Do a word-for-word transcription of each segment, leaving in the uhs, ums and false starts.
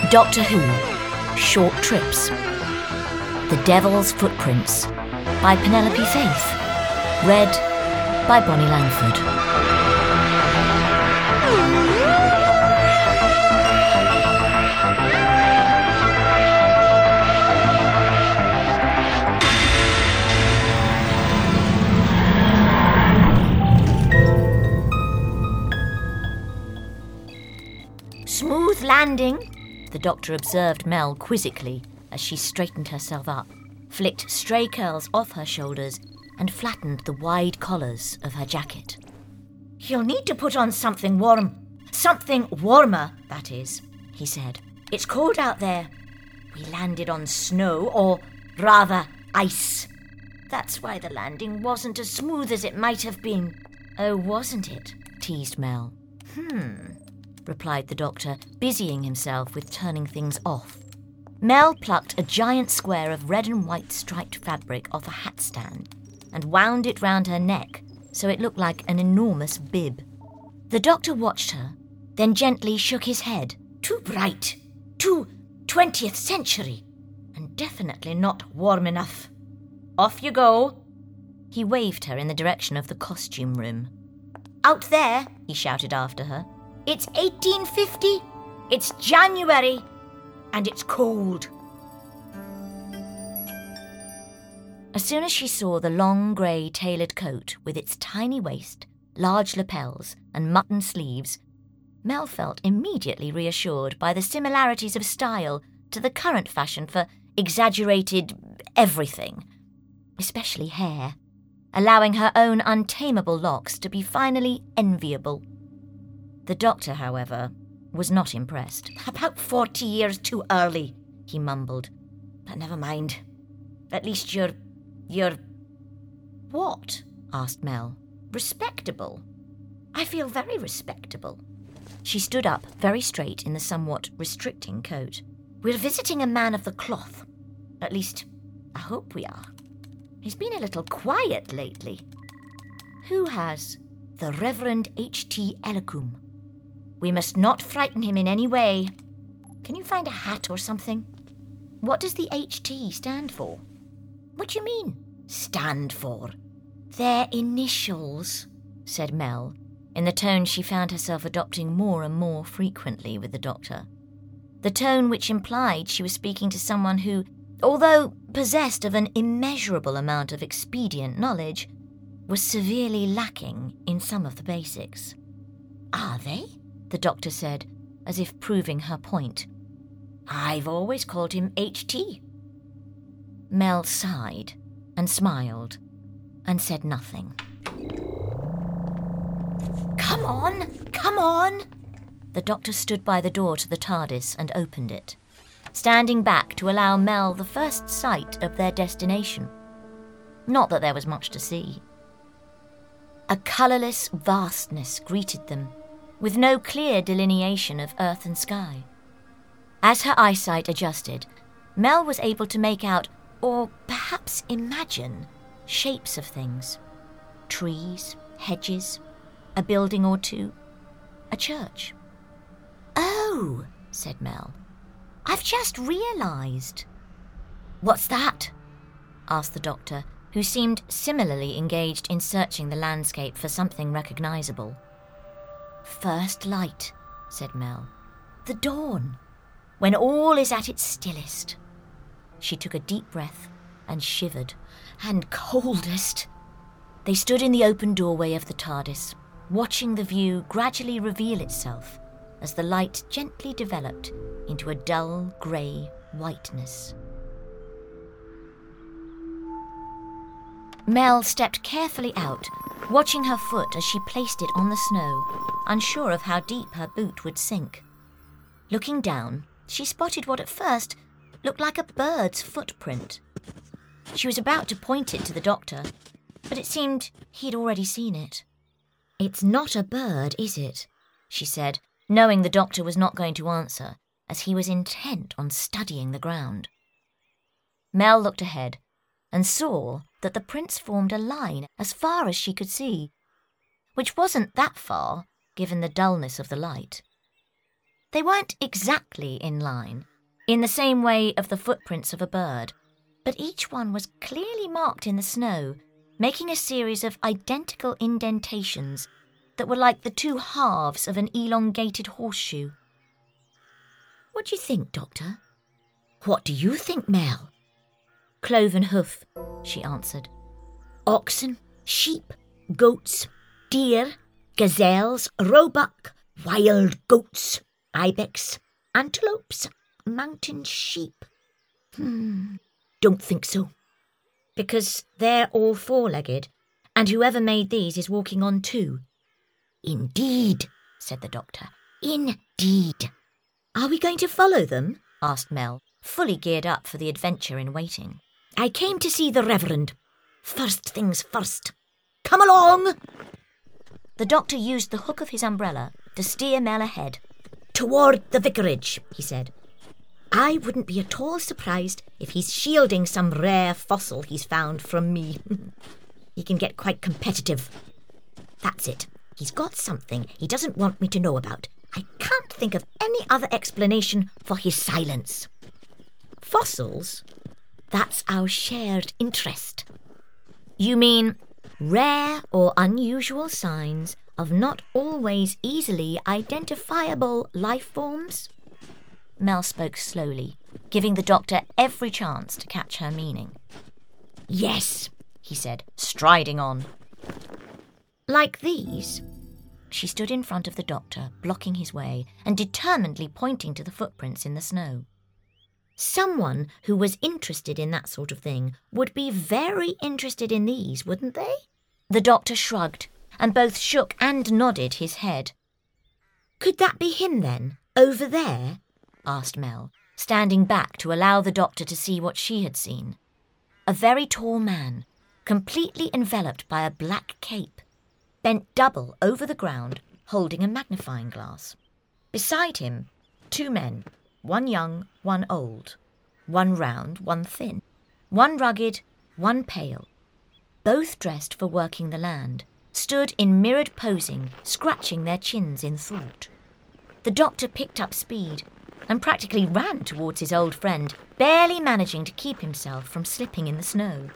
Doctor Who, Short Trips. The Devil's Footprints by Penelope Faith. Read by Bonnie Langford. Smooth landing, the Doctor observed Mel quizzically as she straightened herself up, flicked stray curls off her shoulders and flattened the wide collars of her jacket. "You'll need to put on something warm. Something warmer, that is," he said. "It's cold out there. We landed on snow, or rather ice. That's why the landing wasn't as smooth as it might have been." "Oh, wasn't it?" teased Mel. Hmm, replied the Doctor, busying himself with turning things off. Mel plucked a giant square of red and white striped fabric off a hat stand and wound it round her neck so it looked like an enormous bib. The Doctor watched her, then gently shook his head. "Too bright, too twentieth century, and definitely not warm enough. Off you go." He waved her in the direction of the costume room. "Out there," he shouted after her. "It's eighteen fifty, it's January, and it's cold." As soon as she saw the long grey tailored coat with its tiny waist, large lapels and mutton sleeves, Mel felt immediately reassured by the similarities of style to the current fashion for exaggerated everything, especially hair, allowing her own untamable locks to be finally enviable. The Doctor, however, was not impressed. "About forty years too early," he mumbled. "But never mind. At least you're... you're..." "What?" asked Mel. "Respectable. I feel very respectable." She stood up very straight in the somewhat restricting coat. "We're visiting a man of the cloth. At least, I hope we are. He's been a little quiet lately." "Who has?" "The Reverend H T Ellacombe. We must not frighten him in any way. Can you find a hat or something?" "What does the H T stand for?" "What do you mean, stand for?" "Their initials," said Mel, in the tone she found herself adopting more and more frequently with the Doctor. The tone which implied she was speaking to someone who, although possessed of an immeasurable amount of expedient knowledge, was severely lacking in some of the basics. "Are they?" the Doctor said, as if proving her point. "I've always called him H T. Mel sighed and smiled and said nothing. "Come on, come on!" The Doctor stood by the door to the TARDIS and opened it, standing back to allow Mel the first sight of their destination. Not that there was much to see. A colourless vastness greeted them, with no clear delineation of earth and sky. As her eyesight adjusted, Mel was able to make out, or perhaps imagine, shapes of things. Trees, hedges, a building or two, a church. "Oh," said Mel, "I've just realised." "What's that?" asked the Doctor, who seemed similarly engaged in searching the landscape for something recognisable. "First light," said Mel. "The dawn, when all is at its stillest." She took a deep breath and shivered. "And coldest." They stood in the open doorway of the TARDIS, watching the view gradually reveal itself as the light gently developed into a dull grey whiteness. Mel stepped carefully out, watching her foot as she placed it on the snow, unsure of how deep her boot would sink. Looking down, she spotted what at first looked like a bird's footprint. She was about to point it to the Doctor, but it seemed he'd already seen it. "It's not a bird, is it?" she said, knowing the Doctor was not going to answer, as he was intent on studying the ground. Mel looked ahead and saw that the prints formed a line as far as she could see, which wasn't that far, given the dullness of the light. They weren't exactly in line, in the same way of the footprints of a bird, but each one was clearly marked in the snow, making a series of identical indentations that were like the two halves of an elongated horseshoe. "What do you think, Doctor?" "What do you think, Mel?" "Cloven hoof," she answered. "Oxen, sheep, goats, deer, gazelles, roebuck, wild goats, ibex, antelopes, mountain sheep." Hmm, don't think so. "Because they're all four-legged, and whoever made these is walking on two." "Indeed," said the doctor. "Indeed." "Are we going to follow them?" asked Mel, fully geared up for the adventure in waiting. "I came to see the Reverend. First things first. Come along!" The doctor used the hook of his umbrella to steer Mel ahead. "Toward the vicarage," he said. "I wouldn't be at all surprised if he's shielding some rare fossil he's found from me. He can get quite competitive. That's it. He's got something he doesn't want me to know about. I can't think of any other explanation for his silence." "Fossils? That's our shared interest." "You mean rare or unusual signs of not always easily identifiable life forms?" Mel spoke slowly, giving the doctor every chance to catch her meaning. "Yes," he said, striding on. "Like these?" She stood in front of the doctor, blocking his way and determinedly pointing to the footprints in the snow. "Someone who was interested in that sort of thing would be very interested in these, wouldn't they?" The doctor shrugged and both shook and nodded his head. "Could that be him then, over there?" asked Mel, standing back to allow the doctor to see what she had seen. A very tall man, completely enveloped by a black cape, bent double over the ground, holding a magnifying glass. Beside him, two men, one young, one old, one round, one thin, one rugged, one pale, both dressed for working the land, stood in mirrored posing, scratching their chins in thought. The doctor picked up speed and practically ran towards his old friend, barely managing to keep himself from slipping in the snow.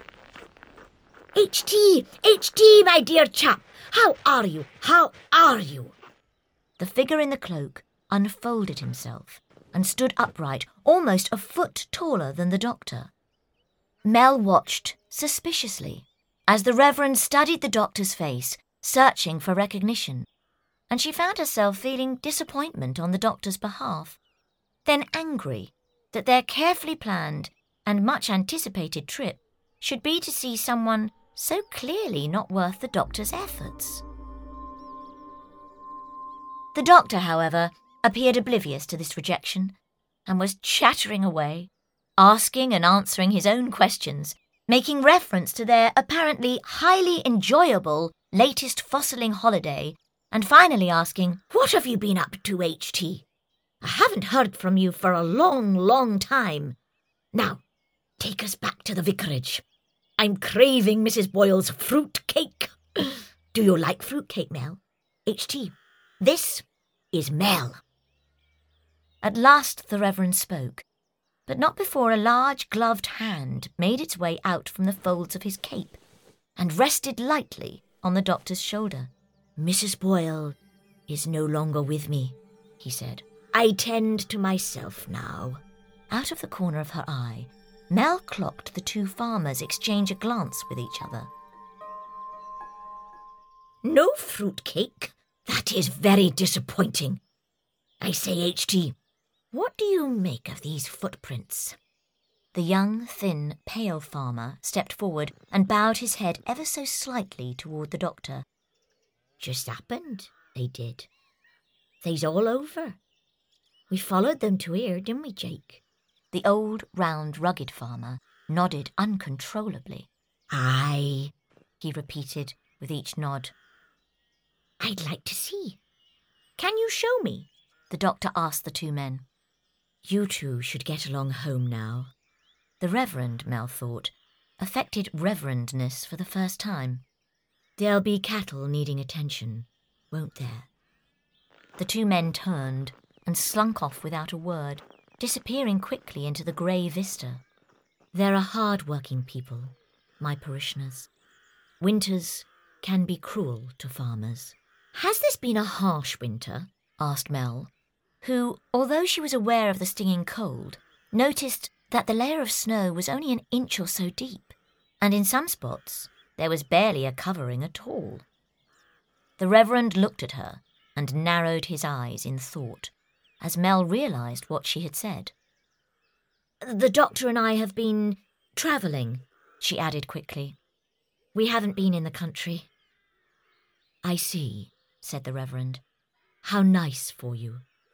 H T, H T, my dear chap, how are you? How are you? The figure in the cloak unfolded himself and stood upright, almost a foot taller than the doctor. Mel watched suspiciously as the Reverend studied the doctor's face, searching for recognition, and she found herself feeling disappointment on the doctor's behalf, then angry that their carefully planned and much anticipated trip should be to see someone so clearly not worth the doctor's efforts. The doctor, however, appeared oblivious to this rejection and was chattering away, asking and answering his own questions, making reference to their apparently highly enjoyable latest fossiling holiday, and finally asking, "What have you been up to, H T? I haven't heard from you for a long, long time. Now, take us back to the vicarage. I'm craving Missus Boyle's fruit cake. Do you like fruit cake, Mel? H T, this is Mel." At last the Reverend spoke, but not before a large gloved hand made its way out from the folds of his cape and rested lightly on the doctor's shoulder. "Missus Boyle is no longer with me," he said. "I tend to myself now." Out of the corner of her eye, Mel clocked the two farmers exchange a glance with each other. "No fruit cake? That is very disappointing. I say, H T, what do you make of these footprints?" The young, thin, pale farmer stepped forward and bowed his head ever so slightly toward the doctor. "Just happened, they did. They's all over. We followed them to here, didn't we, Jake?" The old, round, rugged farmer nodded uncontrollably. "Aye," he repeated with each nod. "I'd like to see. Can you show me?" the doctor asked the two men. "You two should get along home now." The Reverend, Mel thought, affected reverendness for the first time. "There'll be cattle needing attention, won't there?" The two men turned, and slunk off without a word, disappearing quickly into the grey vista. There are hard-working people, my parishioners. Winters can be cruel to farmers. Has this been a harsh winter? Asked Mel, who, although she was aware of the stinging cold, noticed that the layer of snow was only an inch or so deep, and in some spots there was barely a covering at all. The Reverend looked at her and narrowed his eyes in thought, as Mel realised what she had said. The doctor and I have been travelling, she added quickly. We haven't been in the country. I see, said the Reverend. How nice for you.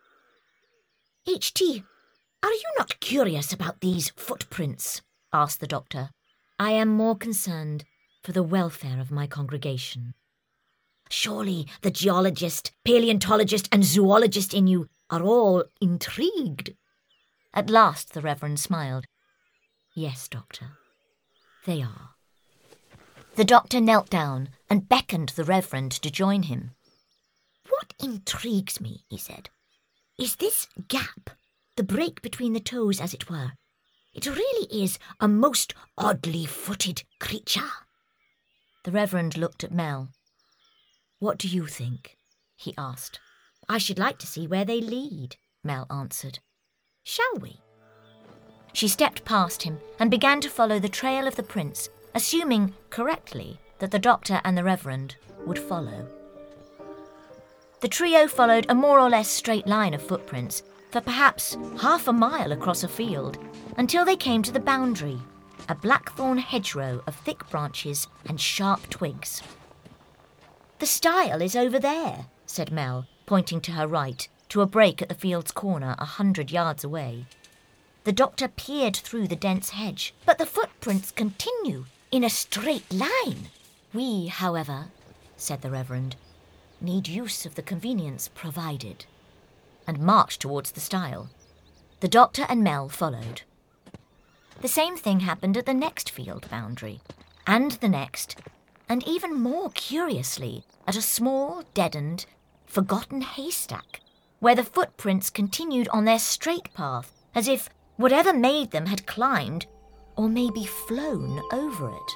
H T, are you not curious about these footprints? Asked the doctor. I am more concerned for the welfare of my congregation. Surely the geologist, paleontologist and zoologist in you are all intrigued. At last the Reverend smiled. Yes, Doctor, they are. The doctor knelt down and beckoned the Reverend to join him. What intrigues me, he said, is this gap, the break between the toes, as it were. It really is a most oddly footed creature. The Reverend looked at Mel. What do you think? He asked. I should like to see where they lead, Mel answered. Shall we? She stepped past him and began to follow the trail of the prints, assuming correctly that the doctor and the Reverend would follow. The trio followed a more or less straight line of footprints for perhaps half a mile across a field until they came to the boundary, a blackthorn hedgerow of thick branches and sharp twigs. The stile is over there, said Mel, pointing to her right, to a break at the field's corner a hundred yards away. The doctor peered through the dense hedge, but the footprints continue in a straight line. We, however, said the Reverend, need use of the convenience provided, and marched towards the stile. The doctor and Mel followed. The same thing happened at the next field boundary, and the next, and even more curiously, at a small, deadened, forgotten haystack, where the footprints continued on their straight path, as if whatever made them had climbed, or maybe flown over it.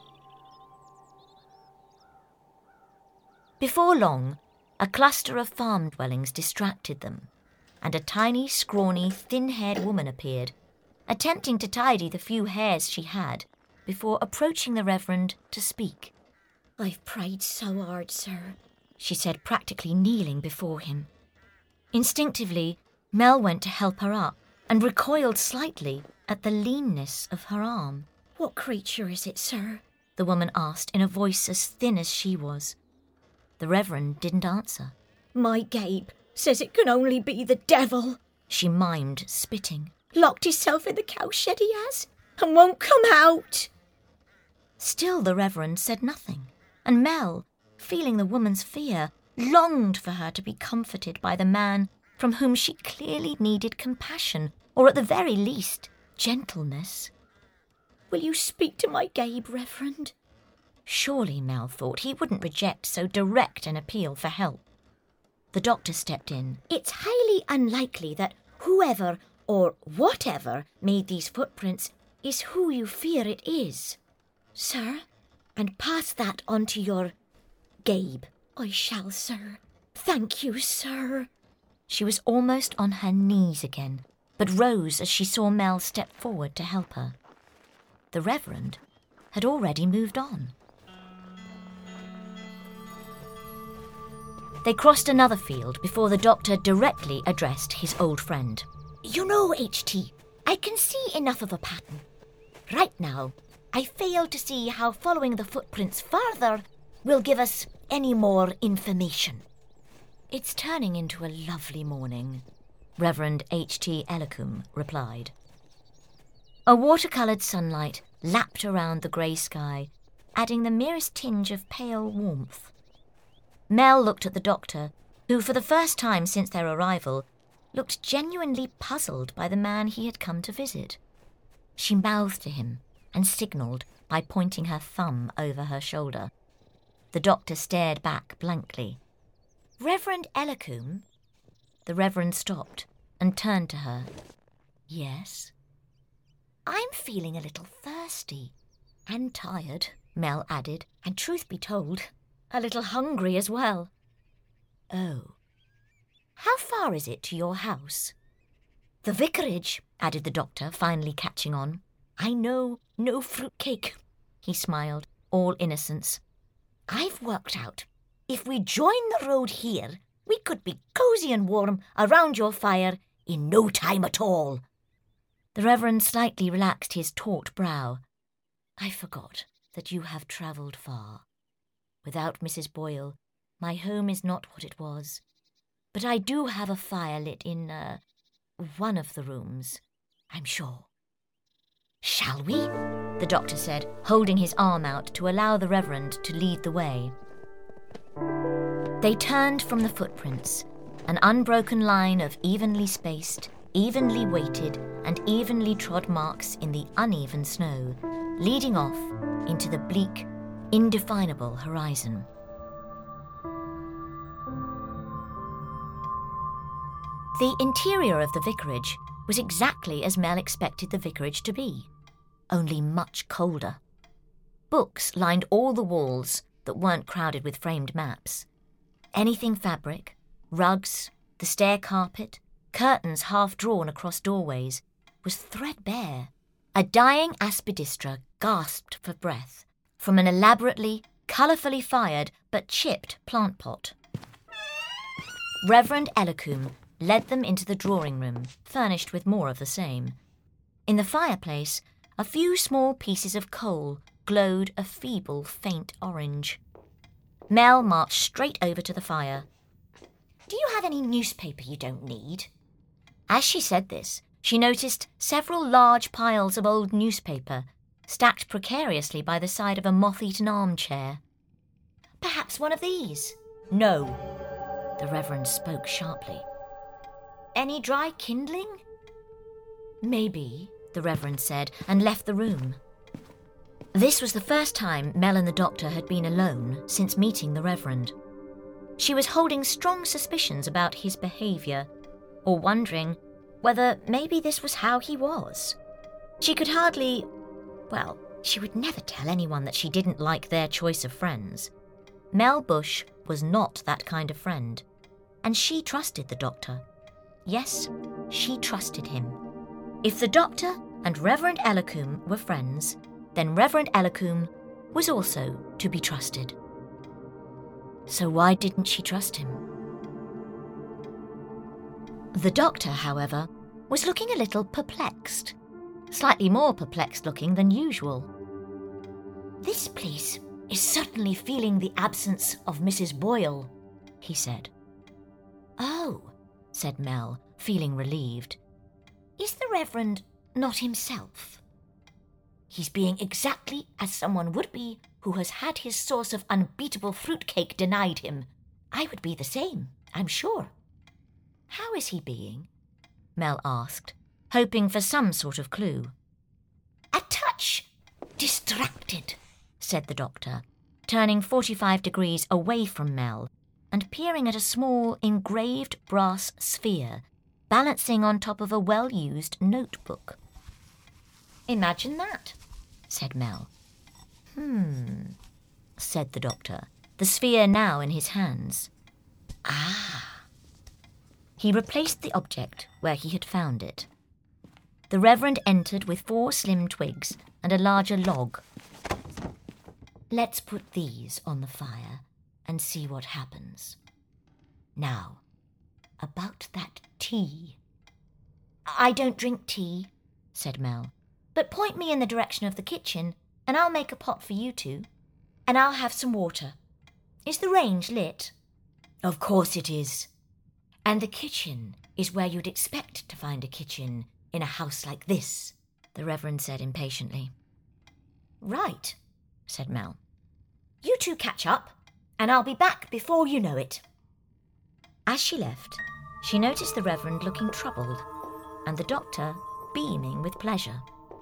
Before long, a cluster of farm dwellings distracted them, and a tiny, scrawny, thin-haired woman appeared, attempting to tidy the few hairs she had, before approaching the Reverend to speak. I've prayed so hard, sir, she said, practically kneeling before him. Instinctively, Mel went to help her up, and recoiled slightly at the leanness of her arm. What creature is it, sir? The woman asked in a voice as thin as she was. The Reverend didn't answer. My Gabe says it can only be the devil, she mimed, spitting. Locked himself in the cowshed he has, and won't come out. Still the Reverend said nothing, and Mel, feeling the woman's fear, longed for her to be comforted by the man from whom she clearly needed compassion, or at the very least, gentleness. Will you speak to my Gabe, Reverend? Surely, Mel thought, he wouldn't reject so direct an appeal for help. The doctor stepped in. It's highly unlikely that whoever or whatever made these footprints is who you fear it is, sir, and pass that on to your Gabe. I shall, sir. Thank you, sir. She was almost on her knees again, but rose as she saw Mel step forward to help her. The Reverend had already moved on. They crossed another field before the doctor directly addressed his old friend. You know, H T, I can see enough of a pattern. Right now, I fail to see how following the footprints further will give us any more information. It's turning into a lovely morning, Reverend H T Ellacombe replied. A watercoloured sunlight lapped around the grey sky, adding the merest tinge of pale warmth. Mel looked at the doctor, who, for the first time since their arrival, looked genuinely puzzled by the man he had come to visit. She mouthed to him and signalled by pointing her thumb over her shoulder. The doctor stared back blankly. Reverend Ellacombe? the Reverend stopped and turned to her. "Yes?" "I'm feeling a little thirsty and tired," Mel added, "and truth be told, a little hungry as well." "Oh. How far is it to your house?" "The vicarage," added the doctor, finally catching on. "I know no fruitcake," he smiled, all innocence. "I've worked out, if we join the road here, we could be cosy and warm around your fire in no time at all." The Reverend slightly relaxed his taut brow. "I forgot that you have travelled far. Without Missus Boyle, my home is not what it was. But I do have a fire lit in, uh, one of the rooms, I'm sure." "Shall we?" the doctor said, holding his arm out to allow the Reverend to lead the way. They turned from the footprints, an unbroken line of evenly spaced, evenly weighted, and evenly trod marks in the uneven snow, leading off into the bleak, indefinable horizon. The interior of the vicarage was exactly as Mel expected the vicarage to be, only much colder. Books lined all the walls that weren't crowded with framed maps. Anything fabric, rugs, the stair carpet, curtains half drawn across doorways, was threadbare. A dying aspidistra gasped for breath from an elaborately, colourfully fired but chipped plant pot. Reverend Ellacombe led them into the drawing room, furnished with more of the same. In the fireplace, a few small pieces of coal glowed a feeble, faint orange. Mel marched straight over to the fire. "Do you have any newspaper you don't need?" As she said this, she noticed several large piles of old newspaper, stacked precariously by the side of a moth-eaten armchair. "Perhaps one of these?" "No," the Reverend spoke sharply. "Any dry kindling?" "Maybe," the Reverend said, and left the room. This was the first time Mel and the doctor had been alone since meeting the Reverend. She was holding strong suspicions about his behaviour, or wondering whether maybe this was how he was. She could hardly... well, she would never tell anyone that she didn't like their choice of friends. Mel Bush was not that kind of friend, and she trusted the doctor. Yes, she trusted him. If the doctor and Reverend Ellacombe were friends, then Reverend Ellacombe was also to be trusted. So why didn't she trust him? The doctor, however, was looking a little perplexed, slightly more perplexed looking than usual. "This place is certainly feeling the absence of Missus Boyle," he said. "Oh," said Mel, feeling relieved. "Is the Reverend not himself?" "He's being exactly as someone would be who has had his source of unbeatable fruitcake denied him. I would be the same, I'm sure." "How is he being?" Mel asked, hoping for some sort of clue. "A touch distracted," said the doctor, turning forty-five degrees away from Mel and peering at a small engraved brass sphere balancing on top of a well-used notebook. "Imagine that," said Mel. "Hmm," said the doctor, the sphere now in his hands. "Ah." He replaced the object where he had found it. The Reverend entered with four slim twigs and a larger log. "Let's put these on the fire and see what happens. Now, about that tea." "I don't drink tea," said Mel, "but point me in the direction of the kitchen and I'll make a pot for you two. And I'll have some water. Is the range lit?" "Of course it is. And the kitchen is where you'd expect to find a kitchen in a house like this," the Reverend said impatiently. "Right," said Mel. "You two catch up, and I'll be back before you know it." As she left, she noticed the Reverend looking troubled, and the doctor beaming with pleasure.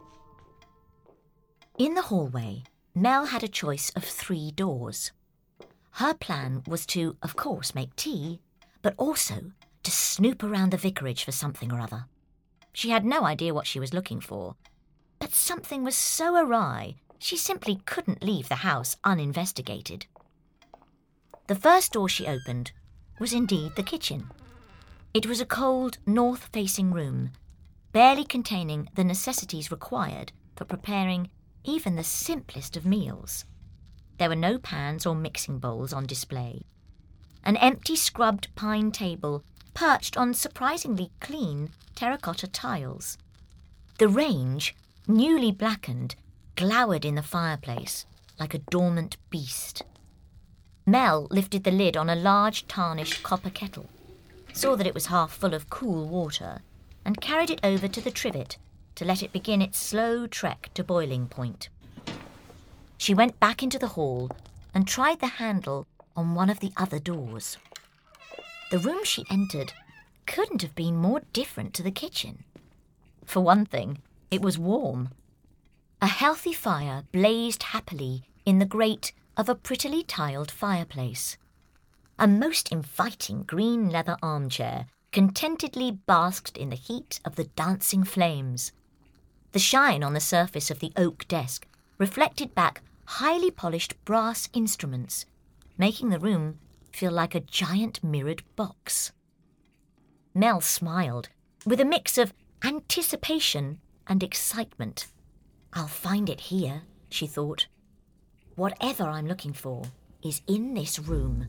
In the hallway, Mel had a choice of three doors. Her plan was to, of course, make tea, but also to snoop around the vicarage for something or other. She had no idea what she was looking for, but something was so awry she simply couldn't leave the house uninvestigated. The first door she opened was indeed the kitchen. It was a cold, north-facing room, barely containing the necessities required for preparing even the simplest of meals. There were no pans or mixing bowls on display. An empty scrubbed pine table perched on surprisingly clean terracotta tiles. The range, newly blackened, glowered in the fireplace like a dormant beast. Mel lifted the lid on a large tarnished copper kettle, saw that it was half full of cool water, and carried it over to the trivet to let it begin its slow trek to boiling point. She went back into the hall and tried the handle on one of the other doors. The room she entered couldn't have been more different to the kitchen. For one thing, it was warm. A healthy fire blazed happily in the grate of a prettily tiled fireplace. A most inviting green leather armchair contentedly basked in the heat of the dancing flames. The shine on the surface of the oak desk reflected back highly polished brass instruments, making the room feel like a giant mirrored box. Mel smiled, with a mix of anticipation and excitement. I'll find it here, she thought. Whatever I'm looking for is in this room.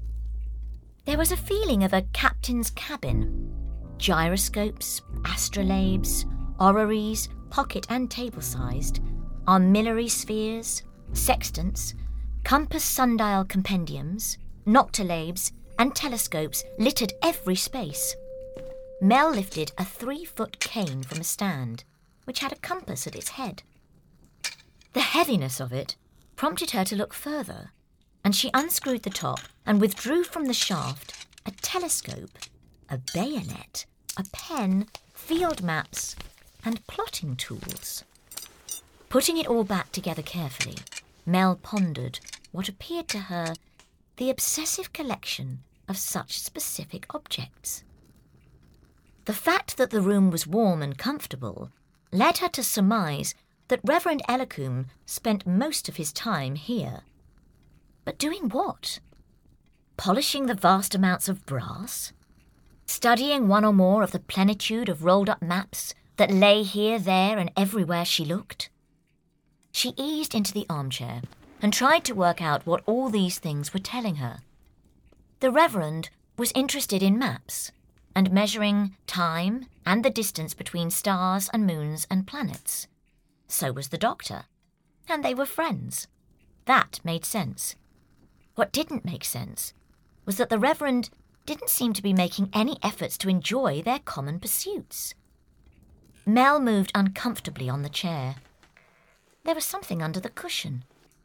There was a feeling of a captain's cabin. Gyroscopes, astrolabes, orreries, pocket and table-sized, armillary spheres, sextants, compass sundial compendiums, noctilabes, and telescopes littered every space. Mel lifted a three-foot cane from a stand, which had a compass at its head. The heaviness of it prompted her to look further, and she unscrewed the top and withdrew from the shaft a telescope, a bayonet, a pen, field maps, and plotting tools. Putting it all back together carefully, Mel pondered what appeared to her the obsessive collection of such specific objects. The fact that the room was warm and comfortable led her to surmise that Reverend Ellacombe spent most of his time here. But doing what? Polishing the vast amounts of brass? Studying one or more of the plenitude of rolled-up maps that lay here, there, and everywhere she looked? She eased into the armchair and tried to work out what all these things were telling her. The Reverend was interested in maps and measuring time and the distance between stars and moons and planets. So was the Doctor, and they were friends. That made sense. What didn't make sense was that the Reverend didn't seem to be making any efforts to enjoy their common pursuits. Mel moved uncomfortably on the chair. There was something under the cushion.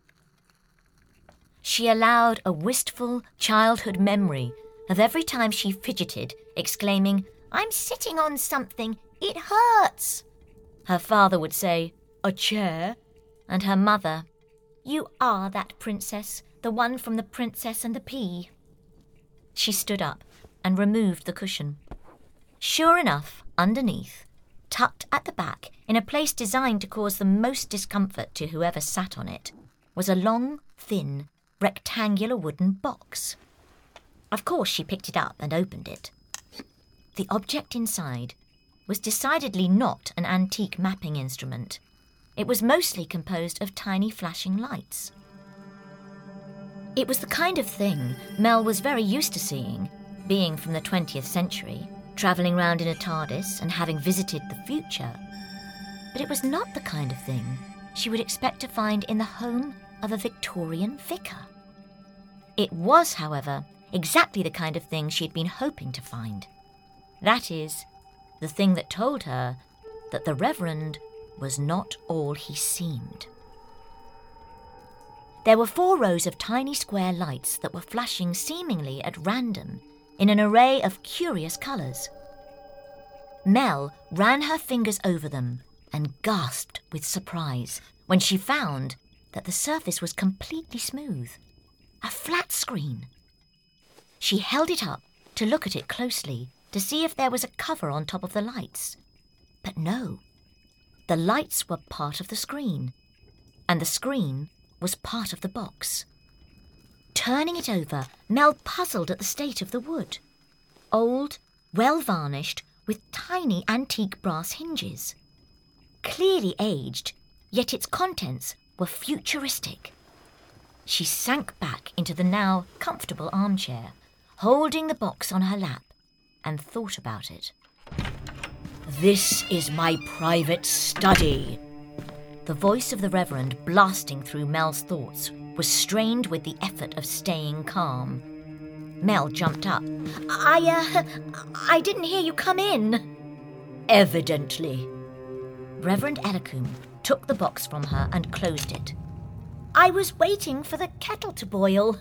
She allowed a wistful childhood memory of every time she fidgeted, exclaiming, "I'm sitting on something, it hurts." Her father would say, "A chair?" And her mother, "You are that princess, the one from The Princess and the Pea." She stood up and removed the cushion. Sure enough, underneath, tucked at the back, in a place designed to cause the most discomfort to whoever sat on it, was a long, thin, rectangular wooden box. Of course she picked it up and opened it. The object inside was decidedly not an antique mapping instrument. It was mostly composed of tiny flashing lights. It was the kind of thing Mel was very used to seeing, being from the twentieth century, travelling round in a TARDIS and having visited the future. But it was not the kind of thing she would expect to find in the home of a Victorian vicar. It was, however, exactly the kind of thing she'd been hoping to find. That is, the thing that told her that the Reverend was not all he seemed. There were four rows of tiny square lights that were flashing seemingly at random in an array of curious colours. Mel ran her fingers over them and gasped with surprise when she found that the surface was completely smooth, a flat screen. She held it up to to look at it closely to see if there was a cover on top of the lights. But no, the lights were part of the screen, and the screen was part of the box. Turning it over, Mel puzzled at the state of the wood. Old, well-varnished, with tiny antique brass hinges. Clearly aged, yet its contents were futuristic. She sank back into the now comfortable armchair, holding the box on her lap, and thought about it. "This is my private study." The voice of the Reverend blasting through Mel's thoughts was strained with the effort of staying calm. Mel jumped up. I, uh, I didn't hear you come in." "Evidently." Reverend Ellacombe took the box from her and closed it. "I was waiting for the kettle to boil."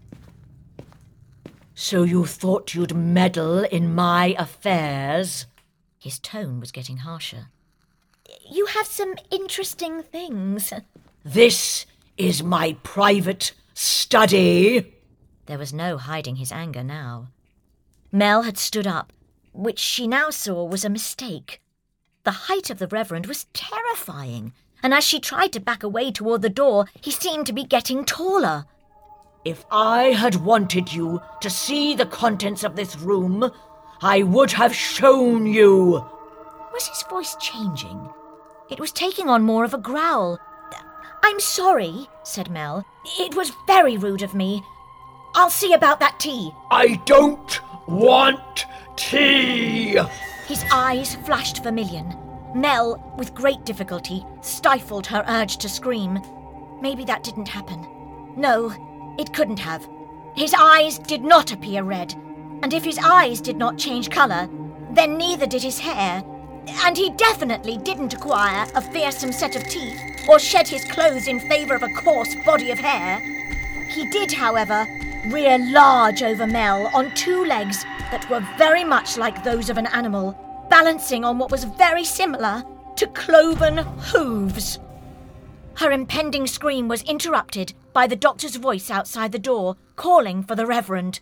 "So you thought you'd meddle in my affairs?" His tone was getting harsher. "You have some interesting things." "This is my private study." There was no hiding his anger now. Mel had stood up, which she now saw was a mistake. The height of the Reverend was terrifying, and as she tried to back away toward the door, he seemed to be getting taller. "If I had wanted you to see the contents of this room, I would have shown you." Was his voice changing? It was taking on more of a growl. "I'm sorry," said Mel. "It was very rude of me. I'll see about that tea." "I don't want tea." His eyes flashed vermilion. Mel, with great difficulty, stifled her urge to scream. Maybe that didn't happen. No, it couldn't have. His eyes did not appear red, and if his eyes did not change colour, then neither did his hair, and he definitely didn't acquire a fearsome set of teeth or shed his clothes in favour of a coarse body of hair. He did, however, rear large over Mel on two legs that were very much like those of an animal, balancing on what was very similar to cloven hooves. Her impending scream was interrupted by the doctor's voice outside the door, calling for the Reverend.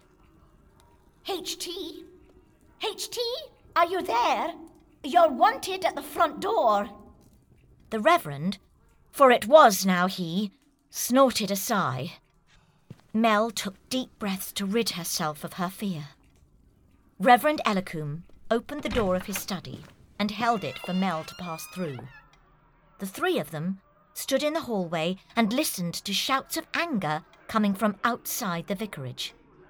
"H T? H T? Are you there? You're wanted at the front door." The Reverend, for it was now he, snorted a sigh. Mel took deep breaths to rid herself of her fear. Reverend Ellacombe opened the door of his study and held it for Mel to pass through. The three of them stood in the hallway and listened to shouts of anger coming from outside the vicarage.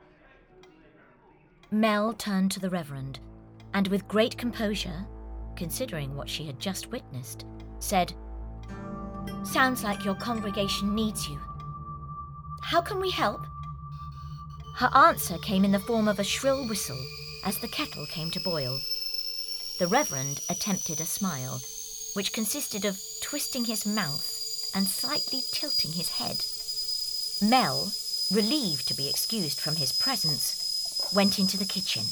Mel turned to the Reverend and, with great composure, considering what she had just witnessed, said, "Sounds like your congregation needs you. How can we help?" Her answer came in the form of a shrill whistle as the kettle came to boil. The Reverend attempted a smile, which consisted of twisting his mouth and slightly tilting his head. Mel, relieved to be excused from his presence, went into the kitchen.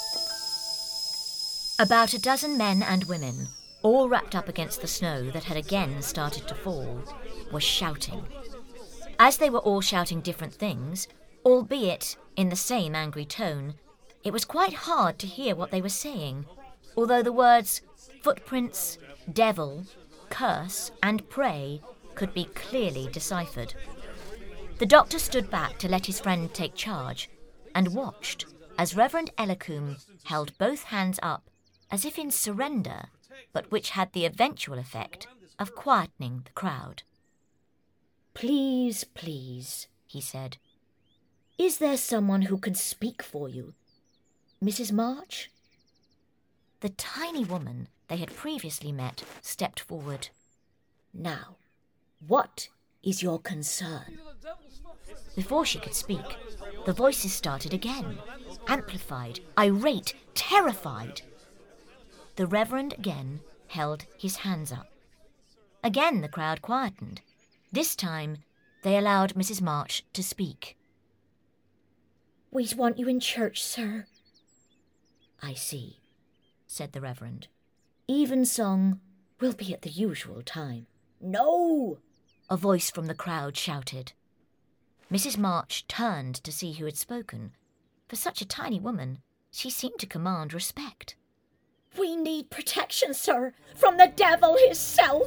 About a dozen men and women, all wrapped up against the snow that had again started to fall, were shouting. As they were all shouting different things, albeit in the same angry tone, it was quite hard to hear what they were saying, although the words footprints, devil, curse, and pray could be clearly deciphered. The doctor stood back to let his friend take charge, and watched as Reverend Ellacombe held both hands up as if in surrender, but which had the eventual effect of quietening the crowd. "Please, please," he said. "Is there someone who can speak for you? Missus March?" The tiny woman they had previously met stepped forward. "Now, what is your concern?" Before she could speak, the voices started again, amplified, irate, terrified. The Reverend again held his hands up. Again the crowd quietened. This time they allowed Missus March to speak. "We want you in church, sir." "I see," said the Reverend. "Evensong will be at the usual time." "No!" a voice from the crowd shouted. Missus March turned to see who had spoken. For such a tiny woman, she seemed to command respect. "We need protection, sir, from the devil himself."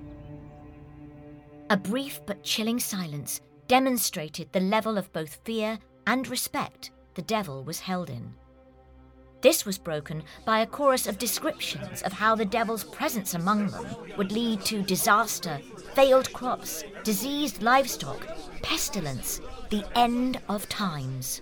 A brief but chilling silence demonstrated the level of both fear and respect the devil was held in. This was broken by a chorus of descriptions of how the devil's presence among them would lead to disaster, failed crops, diseased livestock, pestilence, the end of times.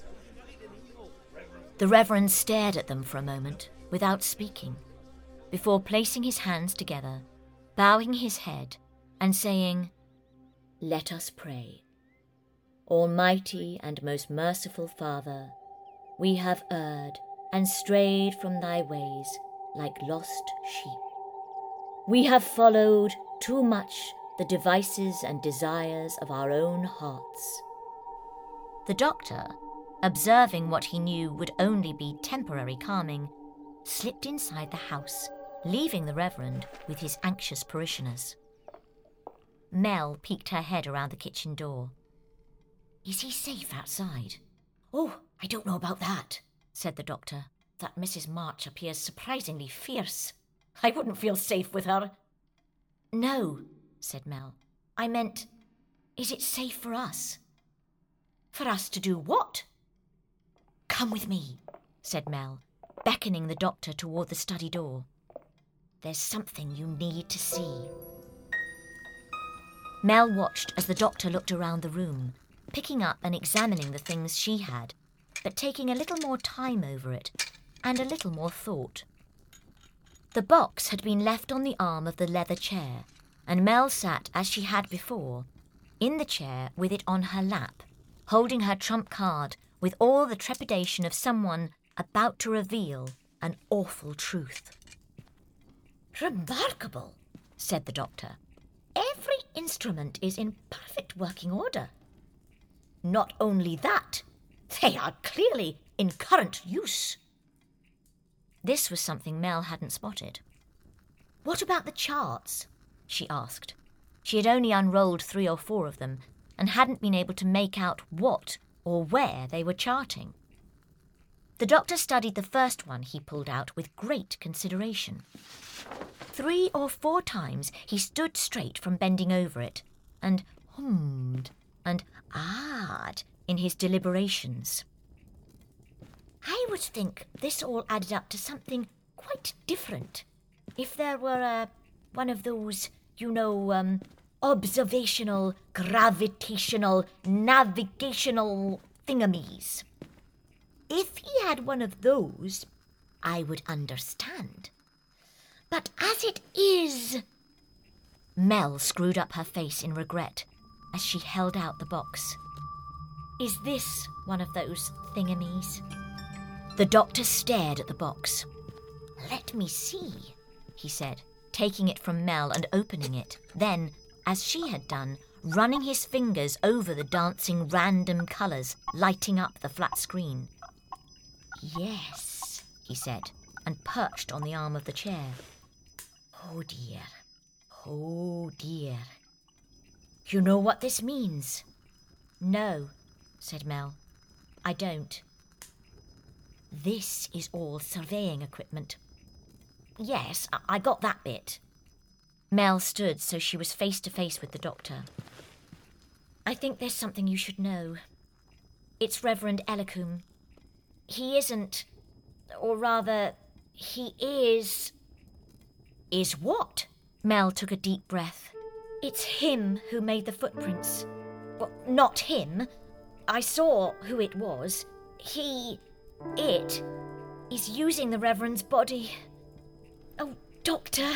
The Reverend stared at them for a moment without speaking, before placing his hands together, bowing his head, and saying, "Let us pray. Almighty and most merciful Father, we have erred and strayed from thy ways like lost sheep. We have followed too much the devices and desires of our own hearts." The doctor, observing what he knew would only be temporary calming, slipped inside the house, leaving the Reverend with his anxious parishioners. Mel peeked her head around the kitchen door. "Is he safe outside?" "Oh, I don't know about that," said the doctor. "That Missus March appears surprisingly fierce. I wouldn't feel safe with her." "No," said Mel. "I meant, is it safe for us?" "For us to do what?" "Come with me," said Mel, beckoning the doctor toward the study door. "There's something you need to see." Mel watched as the doctor looked around the room, picking up and examining the things she had, but taking a little more time over it and a little more thought. The box had been left on the arm of the leather chair, and Mel sat as she had before, in the chair with it on her lap, holding her trump card with all the trepidation of someone about to reveal an awful truth. "Remarkable," said the doctor. "Every instrument is in perfect working order. Not only that, they are clearly in current use." This was something Mel hadn't spotted. "What about the charts?" she asked. She had only unrolled three or four of them and hadn't been able to make out what or where they were charting. The doctor studied the first one he pulled out with great consideration. Three or four times he stood straight from bending over it and hummed and ahed in his deliberations. "I would think this all added up to something quite different if there were a, one of those, you know, um, observational, gravitational, navigational thingamies. If he had one of those, I would understand. But as it is..." Mel screwed up her face in regret as she held out the box. "Is this one of those thingamies?" The doctor stared at the box. "Let me see," he said, taking it from Mel and opening it, then, as she had done, running his fingers over the dancing random colours lighting up the flat screen. "Yes," he said, and perched on the arm of the chair. "Oh dear, oh dear. You know what this means?" "No," said Mel. "I don't." "This is all surveying equipment." "Yes, I, I got that bit." Mel stood so she was face to face with the doctor. "I think there's something you should know. It's Reverend Ellacombe. He isn't, or rather, he is..." "Is what?" Mel took a deep breath. "It's him who made the footprints. Well, not him. I saw who it was. He... it... is using the Reverend's body. Oh, Doctor."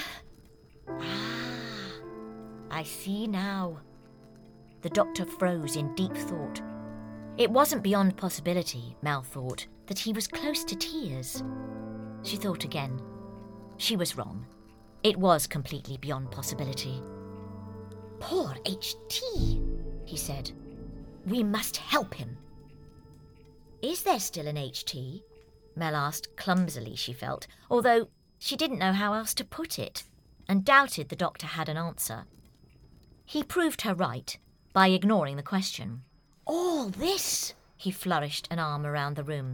"Ah, I see now." The doctor froze in deep thought. It wasn't beyond possibility, Mel thought, that he was close to tears. She thought again. She was wrong. It was completely beyond possibility. "Poor H T, he said. "We must help him." "Is there still an H T? Mel asked, clumsily, she felt, although she didn't know how else to put it, and doubted the doctor had an answer. He proved her right by ignoring the question. "All this," he flourished an arm around the room.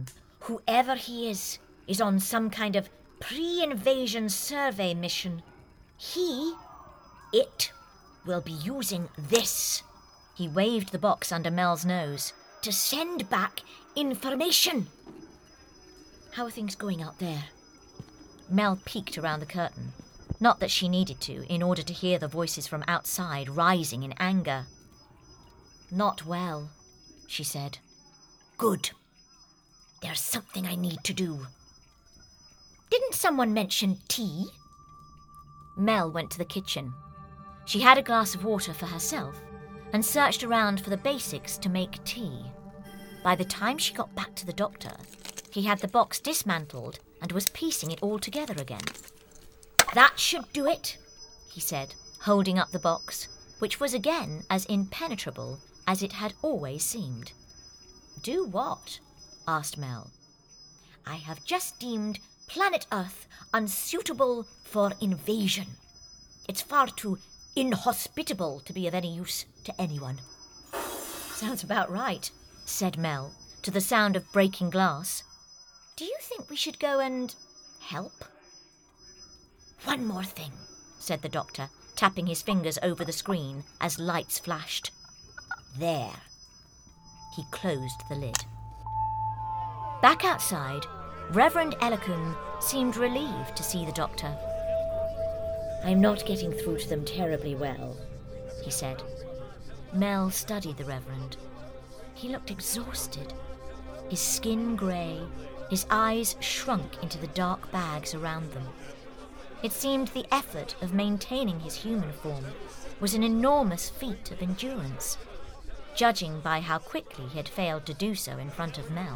Whoever he is, is on some kind of pre-invasion survey mission. He, it, will be using this. He waved the box under Mel's nose. To send back information. How are things going out there? Mel peeked around the curtain. Not that she needed to, in order to hear the voices from outside rising in anger. Not well, she said. Good. There's something I need to do. Didn't someone mention tea? Mel went to the kitchen. She had a glass of water for herself and searched around for the basics to make tea. By the time she got back to the doctor, he had the box dismantled and was piecing it all together again. That should do it, he said, holding up the box, which was again as impenetrable as it had always seemed. Do what? Asked Mel. I have just deemed planet Earth unsuitable for invasion. It's far too inhospitable to be of any use to anyone. Sounds about right, said Mel, to the sound of breaking glass. Do you think we should go and help? One more thing, said the doctor, tapping his fingers over the screen as lights flashed. There. He closed the lid. Back outside, Reverend Elicum seemed relieved to see the doctor. I'm not getting through to them terribly well, he said. Mel studied the Reverend. He looked exhausted. His skin grey, his eyes shrunk into the dark bags around them. It seemed the effort of maintaining his human form was an enormous feat of endurance, judging by how quickly he had failed to do so in front of Mel.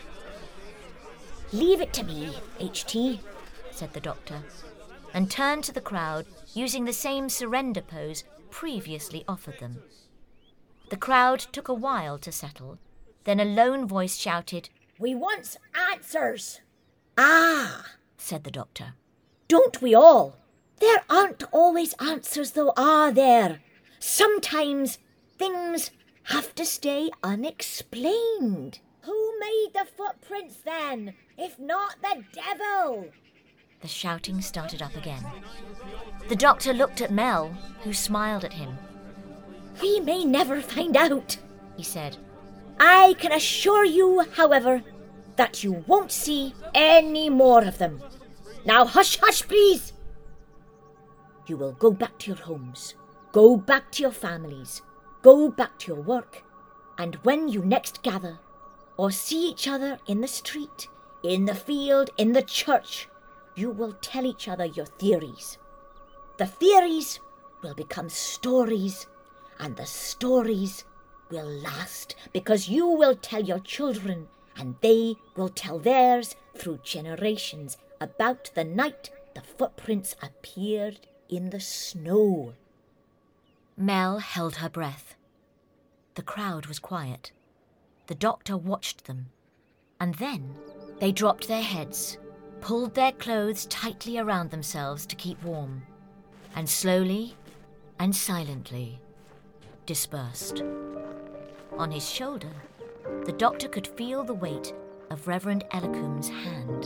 Leave it to me, H T, said the doctor, and turned to the crowd using the same surrender pose previously offered them. The crowd took a while to settle. Then a lone voice shouted, We want answers. Ah, said the doctor. Don't we all? There aren't always answers, though, are there? Sometimes things have to stay unexplained. Who made the footprints then, if not the devil? The shouting started up again. The doctor looked at Mel, who smiled at him. We may never find out, he said. I can assure you, however, that you won't see any more of them. Now hush, hush, please. You will go back to your homes, go back to your families, go back to your work, and when you next gather or see each other in the street, in the field, in the church, you will tell each other your theories. The theories will become stories, and the stories will last because you will tell your children and they will tell theirs through generations about the night the footprints appeared in the snow. Mel held her breath. The crowd was quiet. The doctor watched them, and then they dropped their heads, pulled their clothes tightly around themselves to keep warm, and slowly and silently dispersed. On his shoulder, the doctor could feel the weight of Reverend Elicum's hand.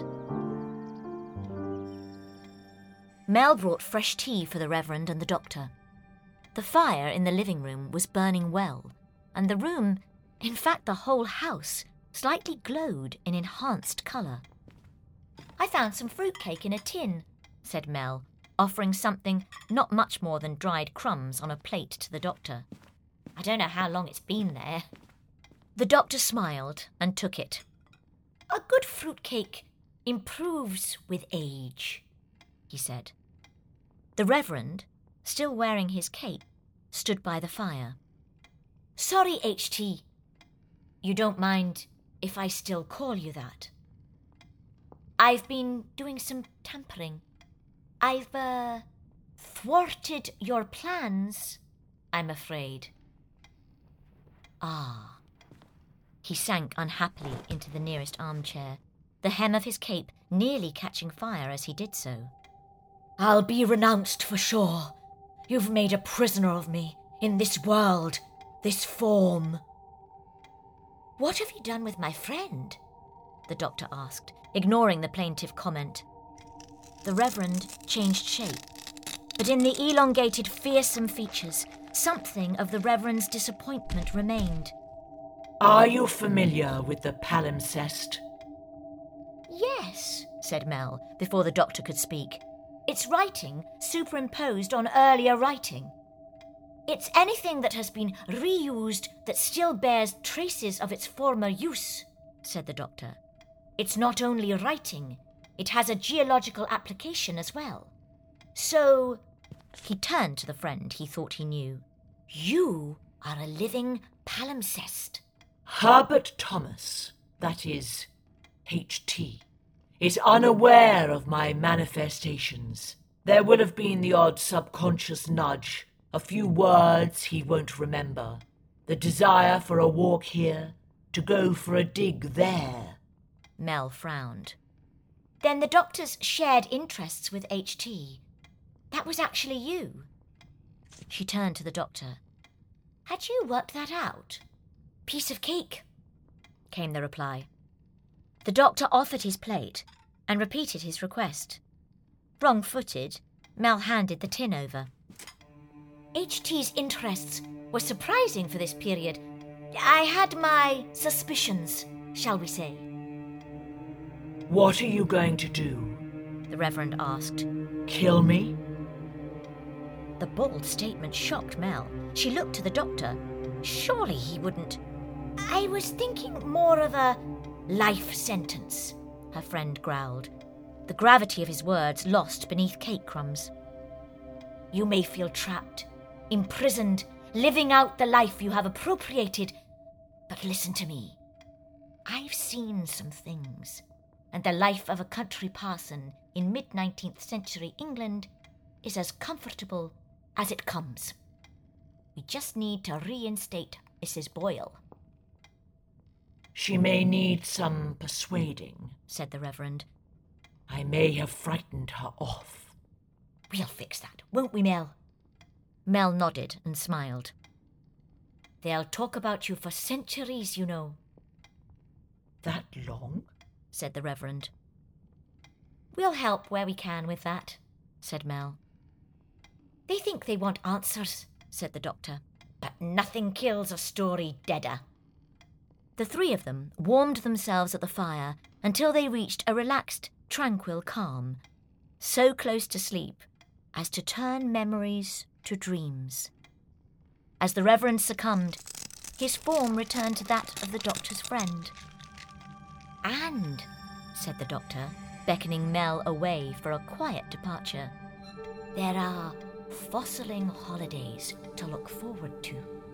Mel brought fresh tea for the Reverend and the doctor. The fire in the living room was burning well, and the room, in fact the whole house, slightly glowed in enhanced colour. I found some fruitcake in a tin, said Mel, offering something not much more than dried crumbs on a plate to the doctor. I don't know how long it's been there. The doctor smiled and took it. A good fruitcake improves with age, he said. The Reverend, still wearing his cape, stood by the fire. Sorry, H T. You don't mind if I still call you that? I've been doing some tampering. I've, uh, thwarted your plans, I'm afraid. Ah. He sank unhappily into the nearest armchair, the hem of his cape nearly catching fire as he did so. I'll be renounced for sure. You've made a prisoner of me in this world, this form. What have you done with my friend? the doctor asked, ignoring the plaintive comment. The Reverend changed shape, but in the elongated, fearsome features, something of the Reverend's disappointment remained. Are you familiar with the palimpsest? Yes, said Mel, before the doctor could speak. It's writing superimposed on earlier writing. It's anything that has been reused that still bears traces of its former use, said the doctor. It's not only writing, it has a geological application as well. So, he turned to the friend he thought he knew. You are a living palimpsest. Herbert Thomas, that is, H T, is unaware of my manifestations. There will have been the odd subconscious nudge, a few words he won't remember, the desire for a walk here, to go for a dig there. Mel frowned. Then the doctor's shared interests with H T. That was actually you. She turned to the doctor. Had you worked that out? Piece of cake, came the reply. The doctor offered his plate and repeated his request. Wrong-footed, Mel handed the tin over. H T's interests were surprising for this period. I had my suspicions, shall we say. What are you going to do? The Reverend asked. Kill me? The bold statement shocked Mel. She looked to the doctor. Surely he wouldn't. I was thinking more of a life sentence, her friend growled, the gravity of his words lost beneath cake crumbs. You may feel trapped, imprisoned, living out the life you have appropriated, but listen to me. I've seen some things, and the life of a country parson in mid-nineteenth century England is as comfortable as it comes. We just need to reinstate Missus Boyle. She may need some persuading, said the Reverend. I may have frightened her off. We'll fix that, won't we, Mel? Mel nodded and smiled. They'll talk about you for centuries, you know. That long? Said the Reverend. We'll help where we can with that, said Mel. They think they want answers, said the doctor, but nothing kills a story deader. The three of them warmed themselves at the fire until they reached a relaxed, tranquil calm, so close to sleep as to turn memories to dreams. As the Reverend succumbed, his form returned to that of the doctor's friend. And, said the doctor, beckoning Mel away for a quiet departure, there are fossiling holidays to look forward to.